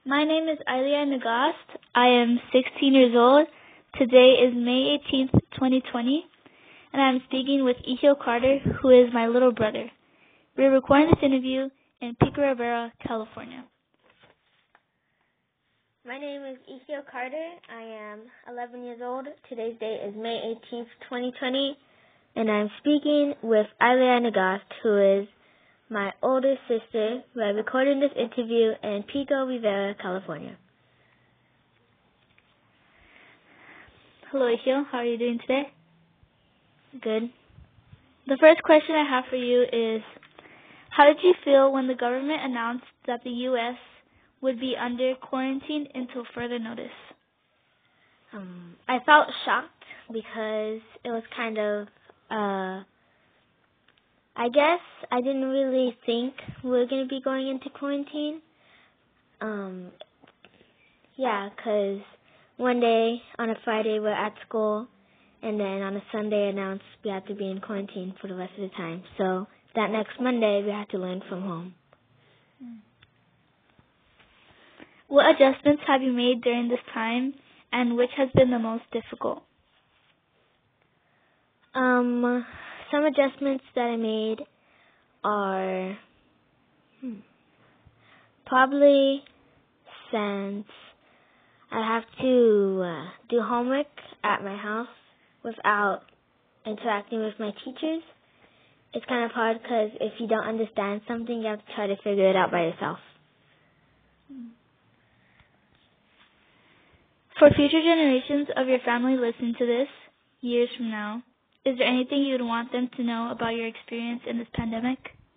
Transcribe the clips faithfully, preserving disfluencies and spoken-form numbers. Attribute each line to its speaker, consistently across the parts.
Speaker 1: My name is Ailia Nagast. I am sixteen years old. Today is May eighteenth, twenty twenty, and I am speaking with Ezekiel Carter, who is my little brother. We are recording this interview in Pico Rivera, California.
Speaker 2: My name is Ezekiel Carter. I am eleven years old. Today's date is May eighteenth, twenty twenty, and I'm speaking with Ailia Nagast, who is my older sister. We're recording this interview in Pico Rivera, California.
Speaker 1: Hello, Ezekiel. How are you doing today?
Speaker 2: Good.
Speaker 1: The first question I have for you is, how did you feel when the government announced that the U S would be under quarantine until further notice?
Speaker 2: Um, I felt shocked because it was kind of, uh, I guess I didn't really think we were going to be going into quarantine. Um, yeah, because one day on a Friday we're at school, and then on a Sunday announced we had to be in quarantine for the rest of the time. So that next Monday we had to learn from home.
Speaker 1: What adjustments have you made during this time, and which has been the most difficult?
Speaker 2: Um, some adjustments that I made are hmm, probably since I have to uh, do homework at my house without interacting with my teachers. It's kind of hard because if you don't understand something, you have to try to figure it out by yourself.
Speaker 1: For future generations of your family listening to this, years from now, is there anything you would want them to know about your experience in this pandemic?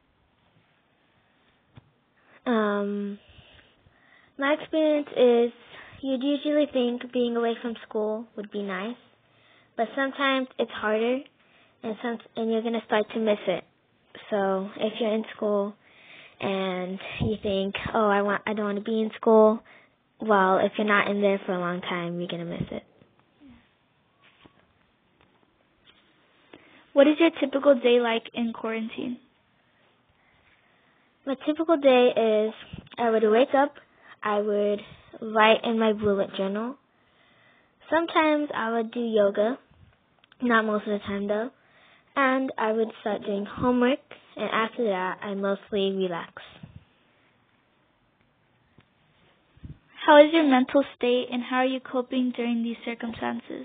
Speaker 2: Um, my experience is you'd usually think being away from school would be nice, but sometimes it's harder, and some and you're gonna start to miss it. So if you're in school and you think, oh, I want, I don't want to be in school, well, if you're not in there for a long time, you're gonna miss it.
Speaker 1: What is your typical day like in quarantine?
Speaker 2: My typical day is I would wake up, I would write in my bullet journal. Sometimes I would do yoga, not most of the time though, and I would start doing homework, and after that I mostly relax.
Speaker 1: How is your mental state, and how are you coping during these circumstances?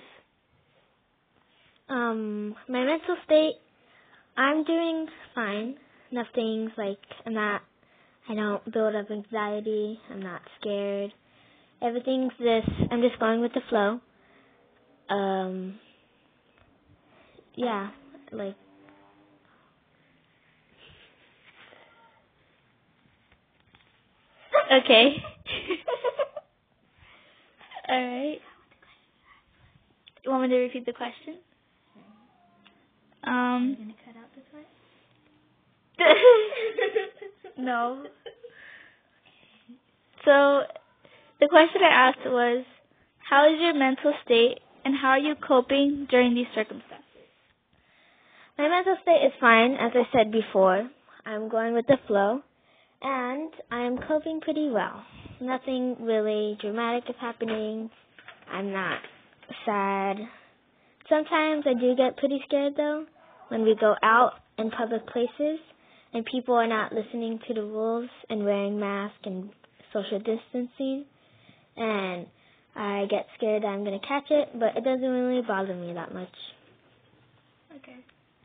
Speaker 2: Um, my mental state, I'm doing fine. Nothing's like, I'm not, I don't build up anxiety, I'm not scared. Everything's just, I'm just going with the flow. Um, yeah, like,
Speaker 1: Okay. All right. You want me to repeat the question? Um.
Speaker 2: Are you going to cut out this part?
Speaker 1: No. So, the question I asked was, how is your mental state, and how are you coping during these circumstances?
Speaker 2: My mental state is fine, as I said before. I'm going with the flow, and I'm coping pretty well. Nothing really dramatic is happening. I'm not sad. Sometimes I do get pretty scared, though, when we go out in public places and people are not listening to the rules and wearing masks and social distancing, and I get scared that I'm going to catch it, but it doesn't really bother me that much.
Speaker 1: Okay.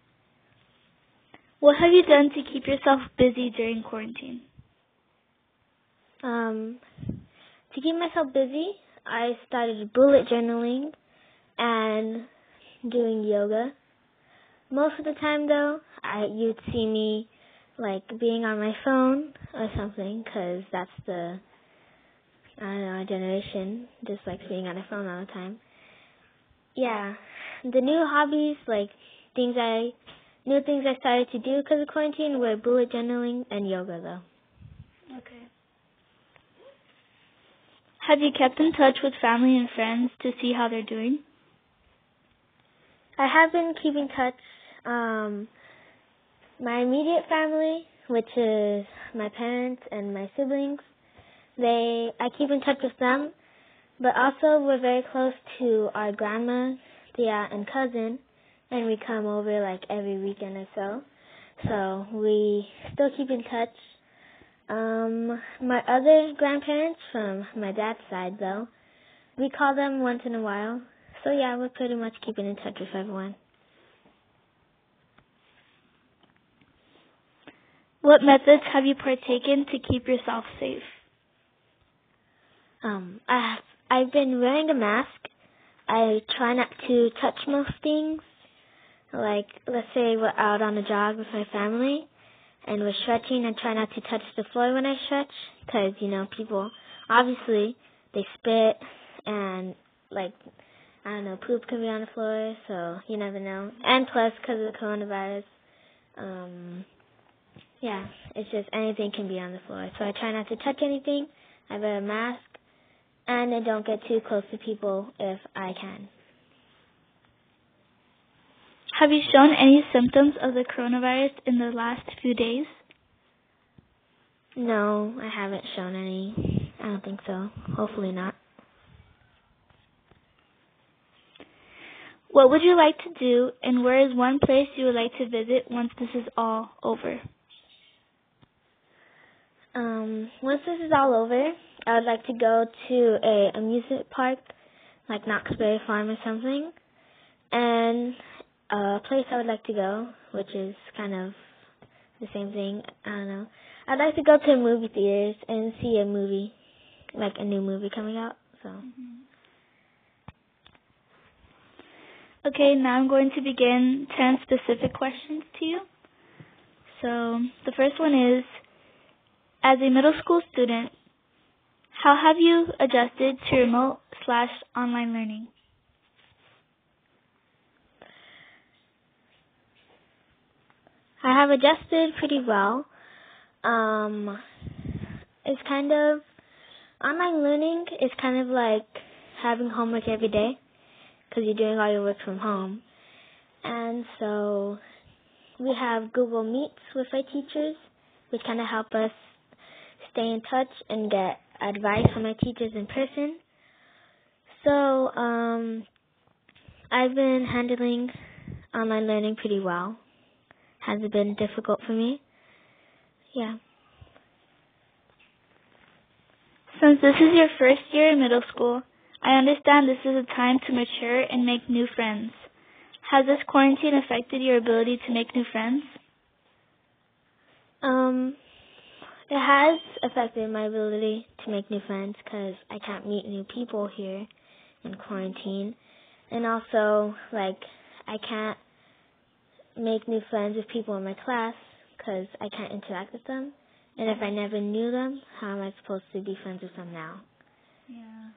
Speaker 1: What have you done to keep yourself busy during quarantine?
Speaker 2: Um, to keep myself busy, I started bullet journaling and doing yoga. Most of the time, though, I you'd see me like being on my phone or something, because that's the, I don't know, our generation just likes being on a phone all the time. Yeah, the new hobbies, like things I, new things I started to do because of quarantine were bullet journaling and yoga, though.
Speaker 1: Okay. Have you kept in touch with family and friends to see how they're doing?
Speaker 2: I have been keeping touch. Um, my immediate family, which is my parents and my siblings, they, I keep in touch with them, but also we're very close to our grandma, the aunt, and cousin, and we come over like every weekend or so. So we still keep in touch. Um, my other grandparents from my dad's side, though, we call them once in a while. So yeah, we're pretty much keeping in touch with everyone.
Speaker 1: What methods have you partaken to keep yourself safe?
Speaker 2: Um, I have, I've been wearing a mask. I try not to touch most things. Like, let's say we're out on a jog with my family, and we're stretching. I try not to touch the floor when I stretch, because, you know, people, obviously, they spit, and, like, I don't know, poop can be on the floor, so you never know. And plus, because of the coronavirus, um, yeah, it's just anything can be on the floor. So I try not to touch anything. I wear a mask, and I don't get too close to people if I can.
Speaker 1: Have you shown any symptoms of the coronavirus in the last few days?
Speaker 2: No, I haven't shown any. I don't think so. Hopefully not.
Speaker 1: What would you like to do, and where is one place you would like to visit once this is all over?
Speaker 2: Um, once this is all over, I would like to go to a amusement park, like Knott's Berry Farm or something, and a place I would like to go, which is kind of the same thing, I don't know. I'd like to go to movie theaters and see a movie, like a new movie coming out, so.
Speaker 1: Mm-hmm. Okay, now I'm going to begin ten specific questions to you. So, the first one is, as a middle school student, how have you adjusted to remote slash online learning?
Speaker 2: I have adjusted pretty well. Um, it's kind of, online learning is kind of like having homework every day, because you're doing all your work from home. And so we have Google Meets with our teachers, which kind of help us stay in touch and get advice from our teachers in person. So um, I've been handling online learning pretty well. Has it been difficult for me? Yeah.
Speaker 1: Since this is your first year in middle school, I understand this is a time to mature and make new friends. Has this quarantine affected your ability to make new friends?
Speaker 2: Um, it has affected my ability to make new friends because I can't meet new people here in quarantine. And also, like, I can't make new friends with people in my class because I can't interact with them. And if I never knew them, how am I supposed to be friends with them now?
Speaker 1: Yeah.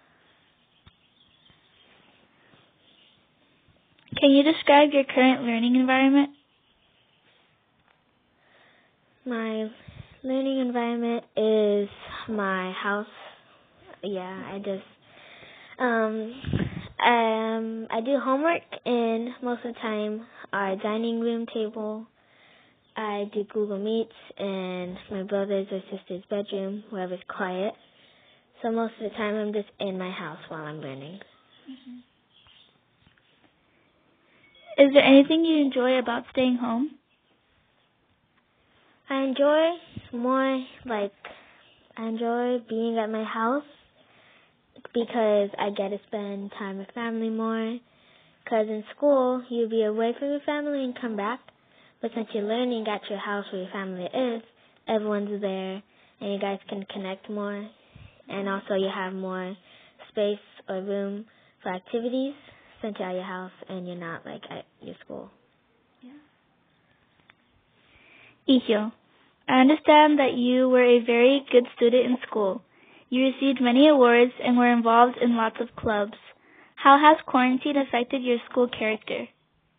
Speaker 1: Can you describe your current learning environment?
Speaker 2: My learning environment is my house. Yeah, I just um um I do homework in most of the time our dining room table. I do Google Meets in my brother's or sister's bedroom, wherever it's quiet. So most of the time I'm just in my house while I'm learning.
Speaker 1: Mm-hmm. Is there anything you enjoy about staying home?
Speaker 2: I enjoy more, like, I enjoy being at my house because I get to spend time with family more. Because in school, you'll be away from your family and come back. But since you're learning at your house where your family is, everyone's there and you guys can connect more. And also you have more space or room for activities since you're at your house and you're not, like, at your school.
Speaker 1: Ihio, I understand that you were a very good student in school. You received many awards and were involved in lots of clubs. How has quarantine affected your school character?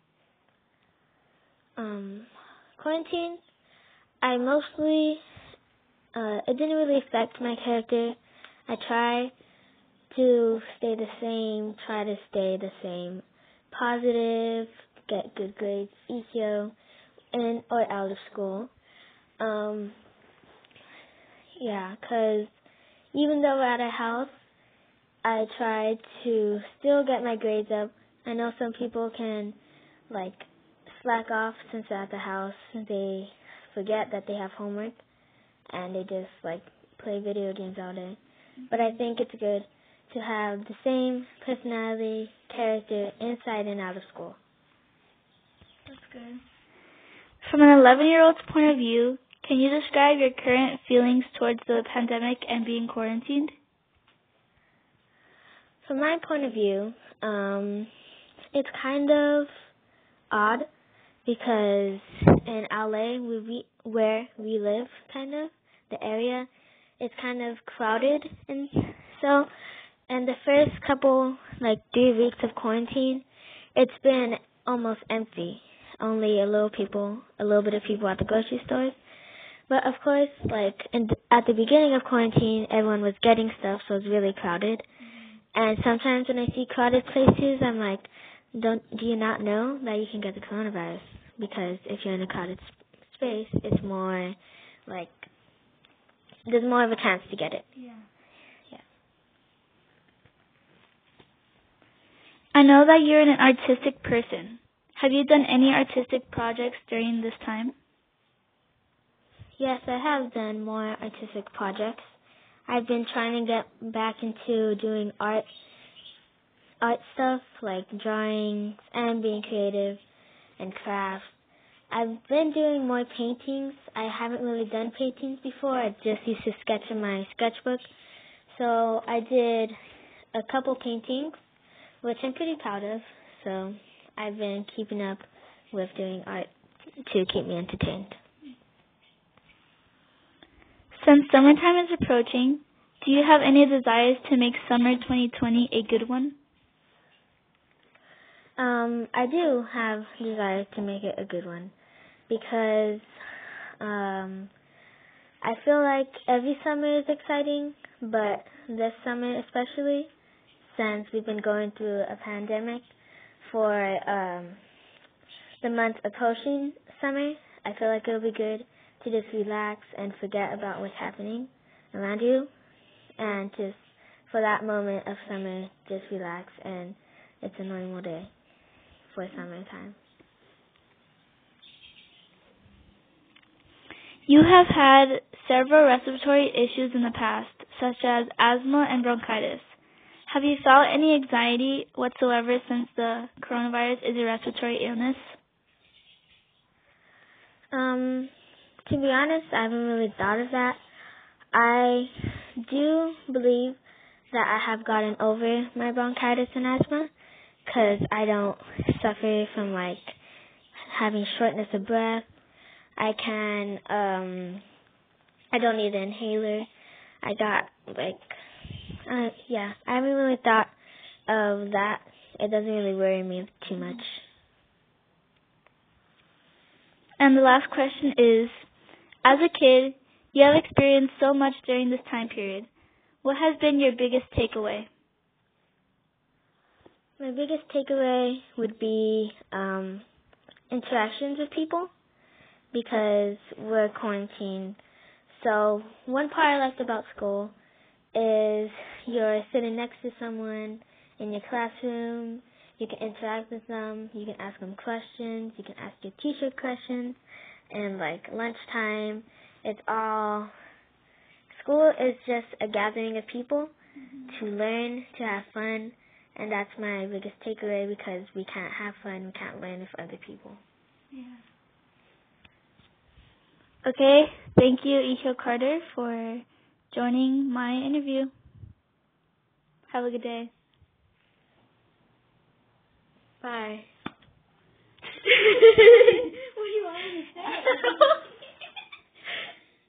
Speaker 2: Um, quarantine, I mostly, uh, it didn't really affect my character. I try to stay the same, try to stay the same, positive, get good grades, Ihio, in or out of school. Um, yeah, because even though we're at a house, I try to still get my grades up. I know some people can, like, slack off since they're at the house. They forget that they have homework, and they just, like, play video games all day. But I think it's good to have the same personality, character, inside and out of school.
Speaker 1: That's good. From an eleven-year-old's point of view, can you describe your current feelings towards the pandemic and being quarantined?
Speaker 2: From my point of view, um, it's kind of odd because in L A, we, we, where we live, kind of, the area, it's kind of crowded, and so, and the first couple, like three weeks of quarantine, it's been almost empty. Only a little people, a little bit of people at the grocery stores. But of course, like in th- at the beginning of quarantine, everyone was getting stuff, so it's really crowded. Mm-hmm. And sometimes when I see crowded places, I'm like, don't do you not know that you can get the coronavirus? Because if you're in a crowded sp- space, it's more like there's more of a chance to get it.
Speaker 1: Yeah.
Speaker 2: Yeah.
Speaker 1: I know that you're an artistic person. Have you done any artistic projects during this time?
Speaker 2: Yes, I have done more artistic projects. I've been trying to get back into doing art, art stuff like drawings and being creative and crafts. I've been doing more paintings. I haven't really done paintings before. I just used to sketch in my sketchbook. So I did a couple paintings, which I'm pretty proud of. So I've been keeping up with doing art to keep me entertained.
Speaker 1: Since summertime is approaching, do you have any desires to make summer twenty twenty a good one?
Speaker 2: Um, I do have desires to make it a good one because um, I feel like every summer is exciting, but this summer especially, since we've been going through a pandemic for um, the month approaching summer, I feel like it'll be good to just relax and forget about what's happening around you and just for that moment of summer, just relax and it's a normal day for summertime.
Speaker 1: You have had several respiratory issues in the past, such as asthma and bronchitis. Have you felt any anxiety whatsoever since the coronavirus is a respiratory illness?
Speaker 2: Um, to be honest, I haven't really thought of that. I do believe that I have gotten over my bronchitis and asthma because I don't suffer from, like, having shortness of breath. I can, um, I don't need an inhaler. I got, like, uh, yeah, I haven't really thought of that. It doesn't really worry me too much.
Speaker 1: And the last question is, as a kid, you have experienced so much during this time period. What has been your biggest takeaway?
Speaker 2: My biggest takeaway would be um, interactions with people because we're quarantined. So one part I liked about school is you're sitting next to someone in your classroom. You can interact with them. You can ask them questions. You can ask your teacher questions. And, like, lunchtime, it's all, school is just a gathering of people mm-hmm. to learn, to have fun. And that's my biggest takeaway because we can't have fun, we can't learn with other people.
Speaker 1: Yeah. Okay, thank you, Isho Carter, for joining my interview. Have a good day.
Speaker 2: Bye.
Speaker 1: What do you want me to say?